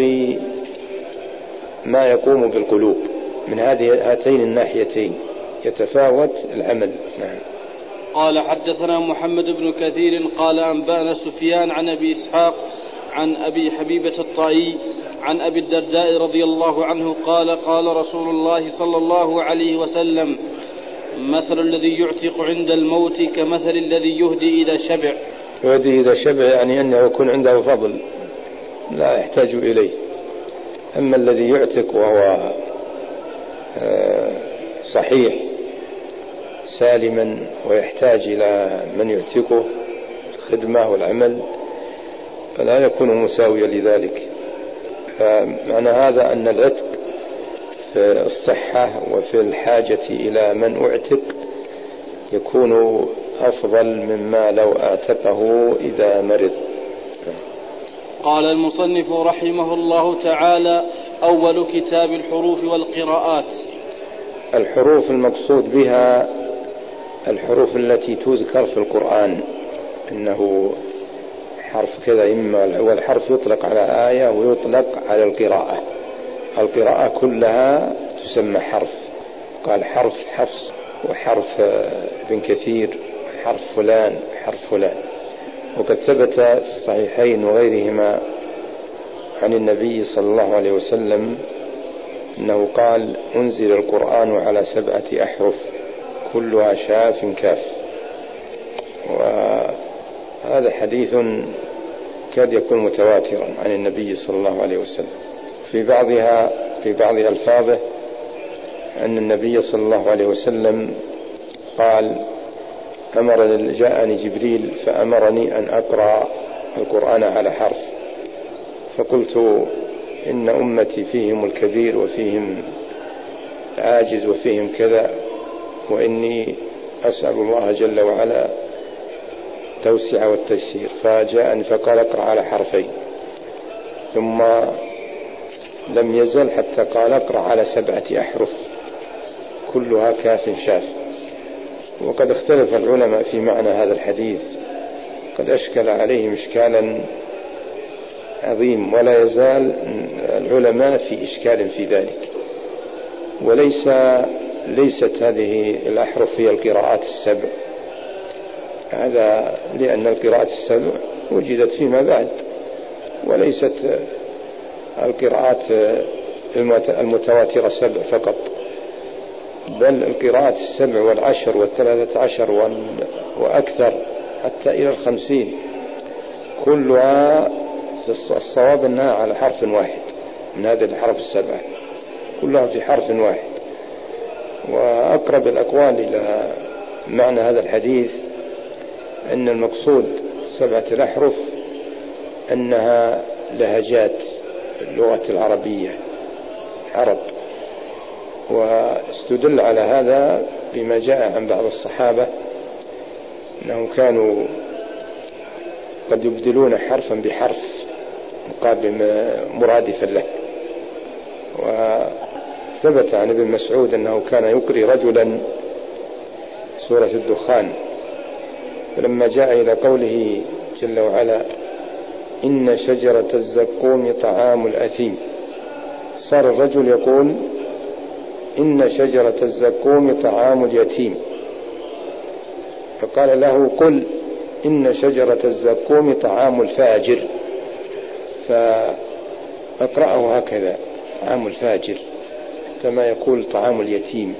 B: ما يقوم بالقلوب، من هاتين الناحيتين يتفاوت العمل. نعم.
A: قال حدثنا محمد بن كثير قال أنبأنا سفيان عن أبي إسحاق عن أبي حبيبة الطائي عن أبي الدرداء رضي الله عنه قال قال رسول الله صلى الله عليه وسلم مثل الذي يعتق عند الموت كمثل الذي يهدي إذا شبع.
B: يهدي إذا شبع يعني أنه يكون عنده فضل لا يحتاج إليه، أما الذي يعتق وهو صحيح سالما ويحتاج إلى من يعتقه الخدمة والعمل فلا يكون مساويا لذلك. معنى هذا أن العتق في الصحة وفي الحاجة إلى من أعتق يكون أفضل مما لو أعتقه إذا مرض.
A: قال المصنف رحمه الله تعالى: أول كتاب الحروف والقراءات.
B: الحروف المقصود بها الحروف التي تذكر في القرآن، إنه حرف كذا، إما والحرف يطلق على آية ويطلق على القراءة. القراءة كلها تسمى حرف. قال حرف حفص وحرف ابن كثير، حرف فلان، حرف فلان. وقد ثبت في الصحيحين وغيرهما عن النبي صلى الله عليه وسلم أنه قال: أنزل القرآن على 7 أحرف كلها شاف كاف. وهذا حديث كاد يكون متواترا عن النبي صلى الله عليه وسلم. في بعض ألفاظه أن النبي صلى الله عليه وسلم قال: جاءني جبريل فأمرني أن أقرأ القرآن على حرف، فقلت: إن أمتي فيهم الكبير وفيهم العاجز وفيهم كذا، وإني أسأل الله جل وعلا التوسع والتيسير. فجاءني فقال: اقرأ على حرفين. ثم لم يزل حتى قال: اقرأ على 7 أحرف كلها كاف شاف. وقد اختلف العلماء في معنى هذا الحديث، قد أشكل عليهم إشكالا عظيم، ولا يزال العلماء في إشكال في ذلك. ليست هذه الأحرف هي القراءات 7، هذا لأن القراءات 7 وجدت فيما بعد، وليست القراءات المتواترة 7 فقط، بل القراءات 7 و10 و13 وأكثر حتى إلى 50 كلها في الصواب أنها على حرف واحد من هذه الحرف 7، كلها في حرف واحد. وأقرب الأقوال إلى معنى هذا الحديث أن المقصود 7 الأحرف أنها لهجات اللغة العربية عرب. واستدل على هذا بما جاء عن بعض الصحابة أنهم كانوا قد يبدلون حرفا بحرف مقابل مرادفا له. وثبت عن ابن مسعود أنه كان يقري رجلا سورة الدخان، فلما جاء إلى قوله جل وعلا: إن شجرة الزقوم طعام الأثيم، صار الرجل يقول: إن شجرة الزقوم طعام اليتيم، فقال له: قل إن شجرة الزقوم طعام الفاجر، فأقرأه هكذا: طعام الفاجر، كما يقول طعام اليتيم.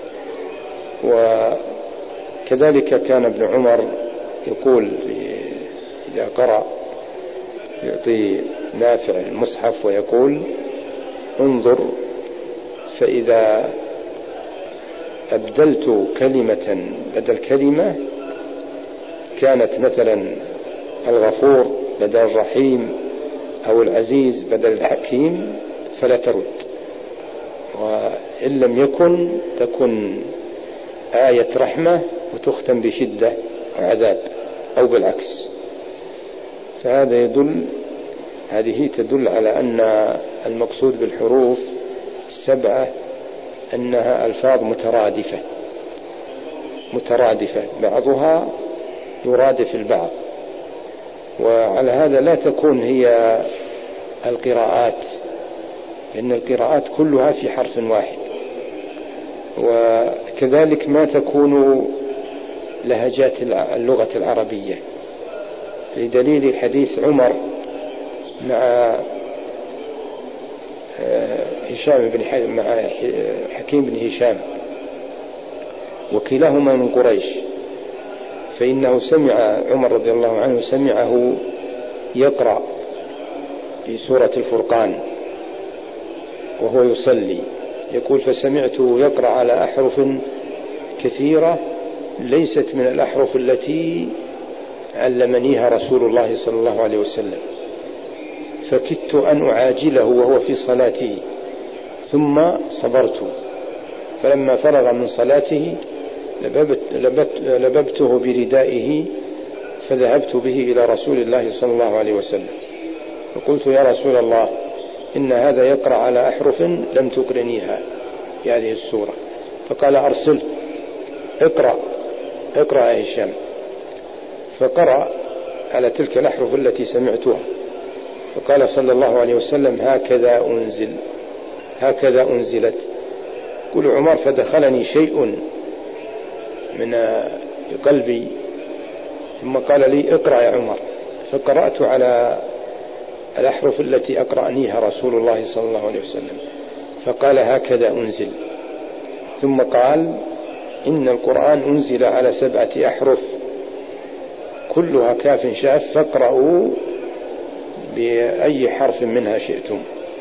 B: وكذلك كان ابن عمر يقول إذا قرأ يعطي نافع المصحف ويقول: انظر، فإذا أبدلت كلمة بدل كلمة كانت مثلا الغفور بدل الرحيم أو العزيز بدل الحكيم فلا ترد، وإن لم يكن تكن آية رحمة وتختم بشدة وعذاب أو بالعكس. هذه تدل على أن المقصود بالحروف 7 أنها ألفاظ مترادفة بعضها يرادف البعض. وعلى هذا لا تكون هي القراءات، لأن القراءات كلها في حرف واحد. وكذلك ما تكون لهجات اللغة العربية، لدليل حديث عمر مع مع حكيم بن هشام، وكلاهما من قريش، فإنه سمع عمر رضي الله عنه سمعه يقرأ في سورة الفرقان وهو يصلي، يقول: فسمعته يقرأ على أحرف كثيرة ليست من الأحرف التي علمنيها رسول الله صلى الله عليه وسلم، فكدت أن أعاجله وهو في صلاته، ثم صبرت، فلما فرغ من صلاته لببته بردائه فذهبت به إلى رسول الله صلى الله عليه وسلم، فقلت يا رسول الله إن هذا يقرأ على أحرف لم تقرنيها في هذه السورة، فقال أرسل اقرأ يا هشام، فقرأ على تلك الأحرف التي سمعتها، فقال صلى الله عليه وسلم هكذا أنزلت. قل عمر فدخلني شيء من قلبي ثم قال لي اقرأ يا عمر، فقرأت على الأحرف التي أقرأنيها رسول الله صلى الله عليه وسلم، فقال هكذا أنزل، ثم قال إن القرآن أنزل على 7 أحرف كلها كاف شاف، فاقرأوا بأي حرف منها شئتم.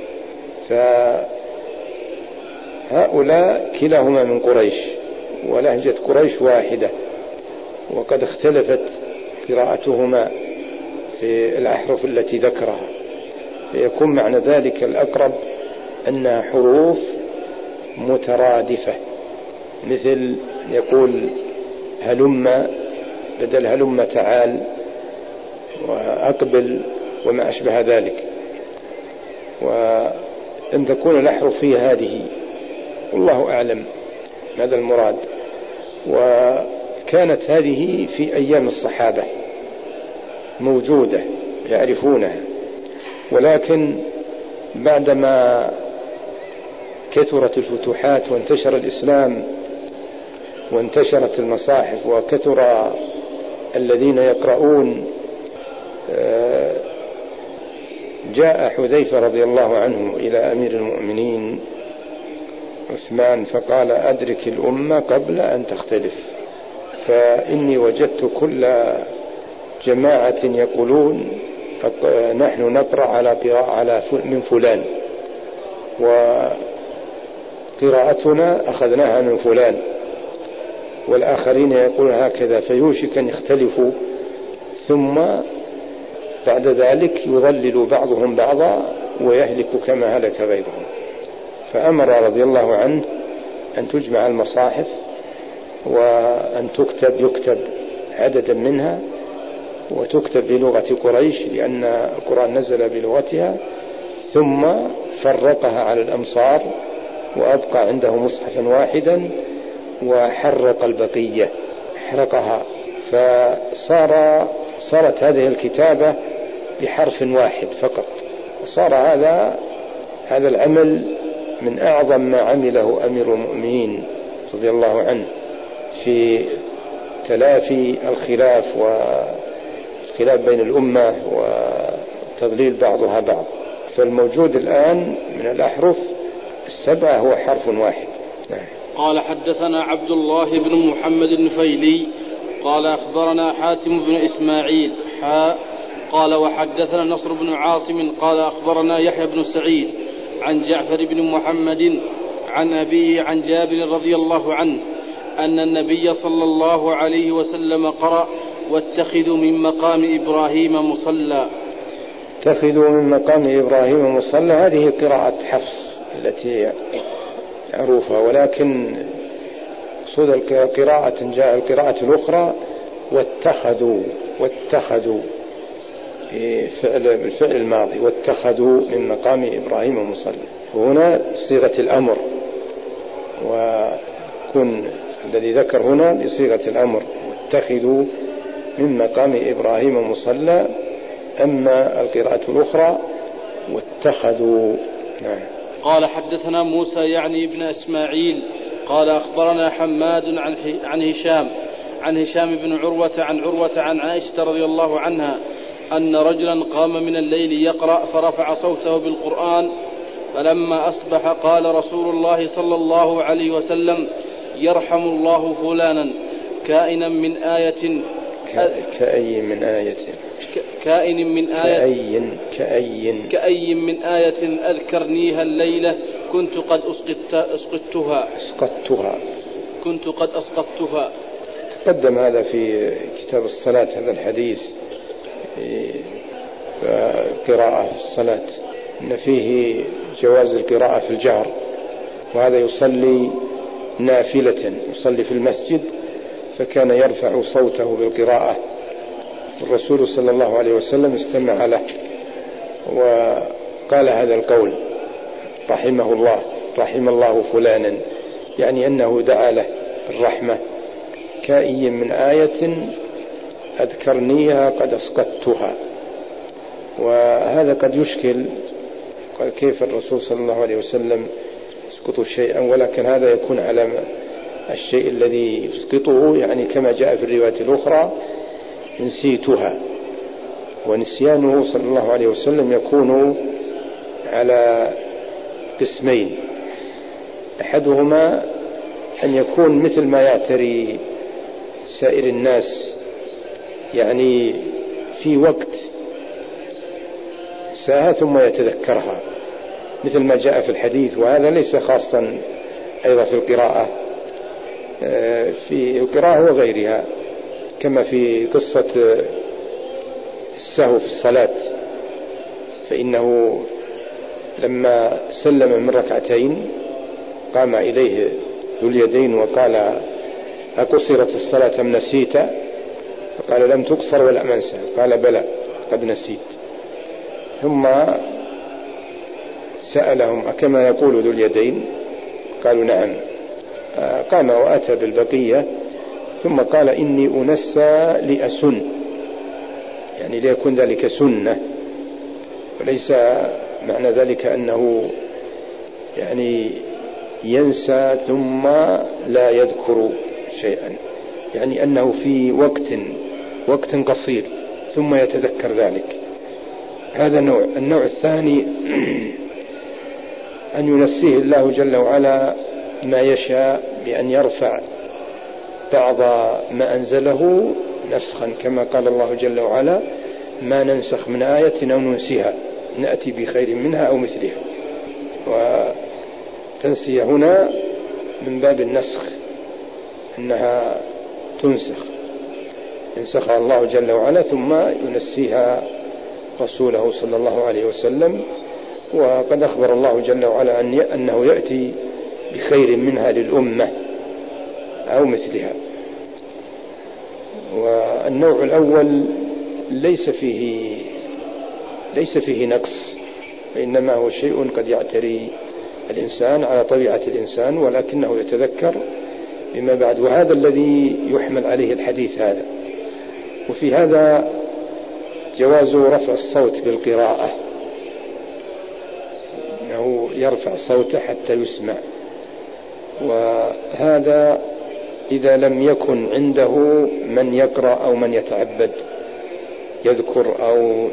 B: فهؤلاء كلاهما من قريش، ولهجة قريش واحدة، وقد اختلفت قراءتهما في الأحرف التي ذكرها، فيكون معنى ذلك الأقرب أنها حروف مترادفة، مثل يقول هلم بدل هلم تعال وأقبل وما أشبه ذلك، وأن تكون الأحرف هي هذه، والله أعلم هذا المراد. وكانت هذه في أيام الصحابة موجودة يعرفونها، ولكن بعدما كثرت الفتوحات وانتشر الإسلام وانتشرت المصاحف وكثر الذين يقرؤون، جاء حذيفة رضي الله عنه إلى أمير المؤمنين عثمان فقال أدرك الأمة قبل أن تختلف، فإني وجدت كل جماعة يقولون نحن نقرأ على قراءة من فلان، وقراءتنا أخذناها من فلان، والآخرين يقولون هكذا، فيوشك أن يختلفوا، ثم بعد ذلك يضلل بعضهم بعضا ويهلك كما هلك غيرهم. فأمر رضي الله عنه أن تجمع المصاحف وأن يكتب عددا منها، وتكتب بلغة قريش لأن القرآن نزل بلغتها، ثم فرقها على الأمصار وأبقى عنده مصحفا واحدا، وحرق البقية، حرقها، فصارت هذه الكتابة بحرف واحد فقط. وصار هذا العمل من أعظم ما عمله أمير المؤمنين رضي الله عنه في تلافي الخلاف والخلاف بين الأمة وتضليل بعضها بعض. فالموجود الآن من الأحرف 7 هو حرف واحد.
A: قال حدثنا عبد الله بن محمد النفيلي قال أخبرنا حاتم بن إسماعيل قال وحدثنا نصر بن عاصم قال أخبرنا يحيى بن سعيد عن جعفر بن محمد عن أبيه عن جابر رضي الله عنه أن النبي صلى الله عليه وسلم قرأ واتخذوا من مقام إبراهيم مصلى.
B: اتخذوا من مقام إبراهيم مصلى، هذه قراءة حفص التي معروفة، ولكن صد القراءة جاء القراءة الأخرى واتخذوا بالفعل الماضي، واتخذوا من مقام إبراهيم مصلى، وهنا صيغة الأمر، وكن الذي ذكر هنا بصيغة الأمر، واتخذوا من مقام إبراهيم مصلى. أما القراءة الأخرى واتخذوا. نعم.
A: قال حدثنا موسى يعني ابن إسماعيل قال أخبرنا حماد عن هشام بن عروة عن عائشة رضي الله عنها أن رجلا قام من الليل يقرأ فرفع صوته بالقرآن، فلما أصبح قال رسول الله صلى الله عليه وسلم يرحم الله فلانا كائن من آية كأي من آية أذكرنيها الليلة كنت قد أسقطتها.
B: وتقدم هذا في كتاب الصلاة، هذا الحديث قراءة في الصلاة إن فيه جواز القراءة في الجهر، وهذا يصلي نافلة، يصلي في المسجد فكان يرفع صوته بالقراءة، الرسول صلى الله عليه وسلم استمع له وقال هذا القول رحمه الله، رحم الله فلانا، يعني أنه دعا له الرحمة كأي من آية أذكرنيها قد أسقطتها. وهذا قد يشكل، قال كيف الرسول صلى الله عليه وسلم يسقط شيئا، ولكن هذا يكون على الشيء الذي يسقطه، يعني كما جاء في الرواية الأخرى نسيتها. ونسيانه صلى الله عليه وسلم يكون على قسمين، أحدهما أن يكون مثل ما يعتري سائر الناس، يعني في وقت ساعة ثم يتذكرها مثل ما جاء في الحديث، وهذا ليس خاصا أيضا في القراءة، في القراءة وغيرها، كما في قصة السهو في الصلاة، فإنه لما سلم من ركعتين قام إليه ذو اليدين وقال أقصرت الصلاة أم نسيت؟ فقال لم تقصر ولم أنسى، قال بلى قد نسيت. ثم سألهم أكما يقول ذو اليدين؟ قالوا نعم. قام وأتى بالبقية ثم قال إني أنسى لأسن، يعني ليكون ذلك سنة، وليس معنى ذلك أنه يعني ينسى ثم لا يذكر شيئا، يعني أنه في وقت قصير ثم يتذكر ذلك. هذا نوع. النوع الثاني أن ينسيه الله جل وعلا ما يشاء بأن يرفع بعض ما أنزله نسخا، كما قال الله جل وعلا ما ننسخ من آية أو ننسيها نأتي بخير منها أو مثلها. وتنسي هنا من باب النسخ، أنها تنسخ، ينسخها الله جل وعلا ثم ينسيها رسوله صلى الله عليه وسلم. وقد أخبر الله جل وعلا أنه يأتي بخير منها للأمة أو مثلها. والنوع الأول ليس فيه نقص، إنما هو شيء قد يعتري الإنسان على طبيعة الإنسان، ولكنه يتذكر بما بعد، وهذا الذي يحمل عليه الحديث هذا. وفي هذا جواز رفع الصوت بالقراءة، أنه يرفع صوته حتى يسمع، وهذا إذا لم يكن عنده من يقرأ أو من يتعبد يذكر، أو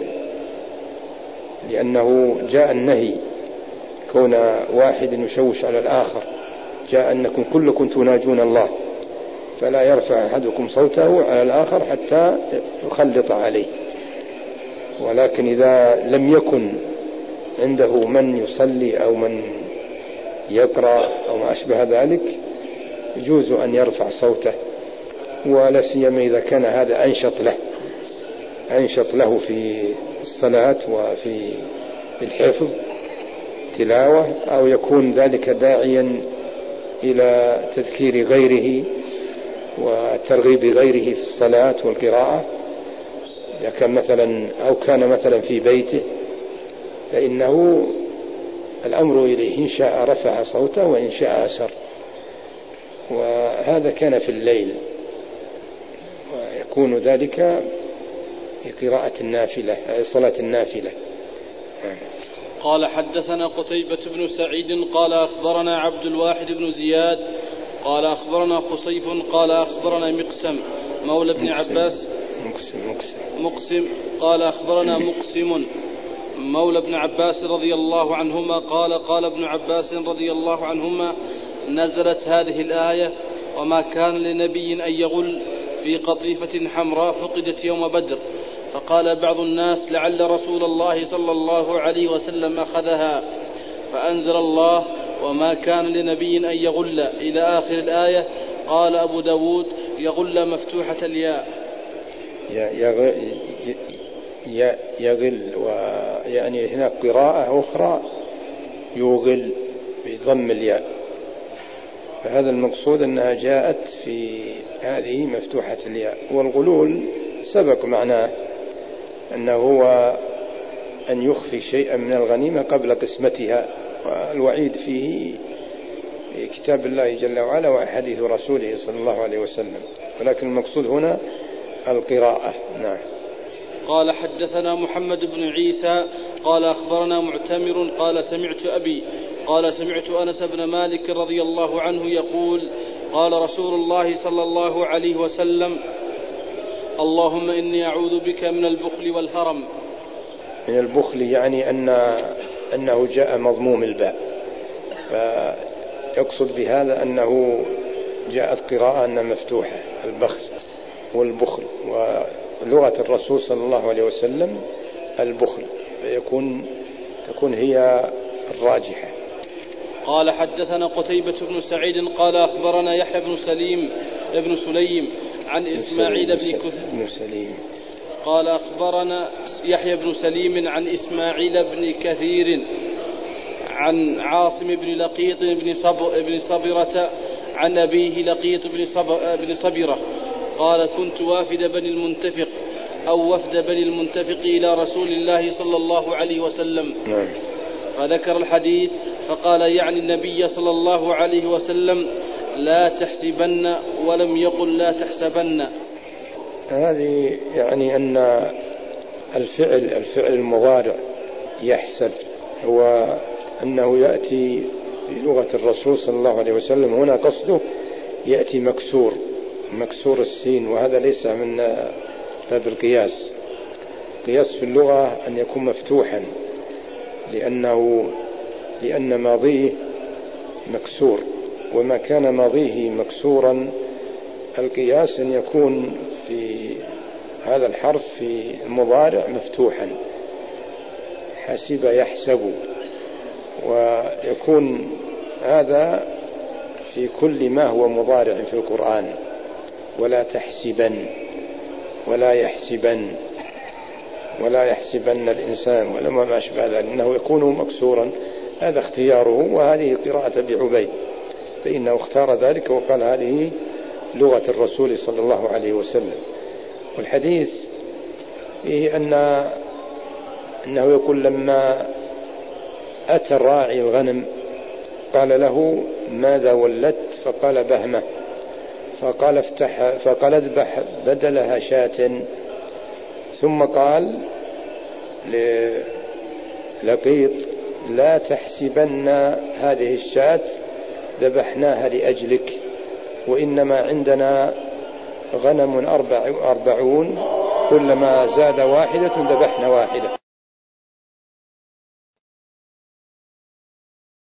B: لأنه جاء النهي كون واحد يشوش على الآخر، جاء أنكم كلكم تناجون الله فلا يرفع أحدكم صوته على الآخر حتى يخلط عليه. ولكن إذا لم يكن عنده من يصلي أو من يقرأ أو ما أشبه ذلك يجوز أن يرفع صوته، ولا سيما إذا كان هذا أنشط له في الصلاة وفي الحفظ تلاوة، أو يكون ذلك داعيا إلى تذكير غيره وترغيب غيره في الصلاة والقراءة. إذا كان مثلا أو كان مثلا في بيته فإنه الأمر إليه، إن شاء رفع صوته وإن شاء أسر. وهذا كان في الليل، ويكون ذلك في قراءة النافلة، صلاة النافلة.
A: قال حدثنا قتيبة بن سعيد قال أخبرنا عبد الواحد بن زياد قال أخبرنا خصيف قال أخبرنا مقسم مولى ابن عباس مقسم قال أخبرنا مقسم مولى ابن عباس رضي الله عنهما قال ابن عباس رضي الله عنهما نزلت هذه الآية وما كان لنبي أن يغل في قطيفة حمراء فقدت يوم بدر، فقال بعض الناس لعل رسول الله صلى الله عليه وسلم أخذها، فأنزل الله وما كان لنبي أن يغل إلى آخر الآية. قال أبو داود يغل مفتوحة الياء.
B: يغل، ويعني هناك قراءة أخرى يغل بضم الياء، فهذا المقصود أنها جاءت في هذه مفتوحة الياء. والغلول سبق معناه أنه هو أن يخفي شيئا من الغنيمة قبل قسمتها، والوعيد فيه في كتاب الله جل وعلا وحديث رسوله صلى الله عليه وسلم، ولكن المقصود هنا القراءة. نعم.
A: قال حدثنا محمد بن عيسى قال أخبرنا معتمر قال سمعت أبي قال سمعت أنس بن مالك رضي الله عنه يقول قال رسول الله صلى الله عليه وسلم اللهم إني أعوذ بك من البخل والهرم.
B: من البخل يعني أنه جاء مضموم الباء، فيقصد بهذا أنه جاءت قراءة أنها مفتوحة، البخل والبخل، ولغة الرسول صلى الله عليه وسلم البخل، تكون هي الراجحة.
A: قال حدثنا قتيبة بن سعيد قال أخبرنا يحيى بن سليم عن إسماعيل بن
B: سليم
A: قال أخبرنا يحيى بن سليم عن إسماعيل بن كثير عن عاصم بن لقيط بن صبرة عن أبيه لقيط بن صبرة قال كنت وافد بني المنتفق أو وفد بني المنتفق إلى رسول الله صلى الله عليه وسلم. فذكر الحديث فقال يعني النبي صلى الله عليه وسلم لا تحسبن ولم يقل لا تحسبن.
B: هذه يعني أن الفعل المضارع يحسب، هو أنه يأتي في لغة الرسول صلى الله عليه وسلم هنا قصده يأتي مكسور السين، وهذا ليس من باب القياس. القياس في اللغة أن يكون مفتوحا لأن ماضيه مكسور، وما كان ماضيه مكسورا القياس أن يكون في هذا الحرف في المضارع مفتوحا، حسب يحسب، ويكون هذا في كل ما هو مضارع في القرآن، ولا تحسبن ولا يحسبن الإنسان ولا ما أشبه ذلك، إنه يكون مكسورا. هذا اختياره، وهذه قراءة أبي عبيد، فإنه اختار ذلك وقال هذه لغة الرسول صلى الله عليه وسلم. والحديث فيه أنه يقول لما أتى الراعي الغنم قال له ماذا ولدت؟ فقال بهمة، فقال اذبح بدلها شاة، ثم قال للقيط لا تحسبن هذه الشاة ذبحناها لأجلك، وإنما عندنا غنم 40 كلما زاد واحدة ذبحنا واحدة.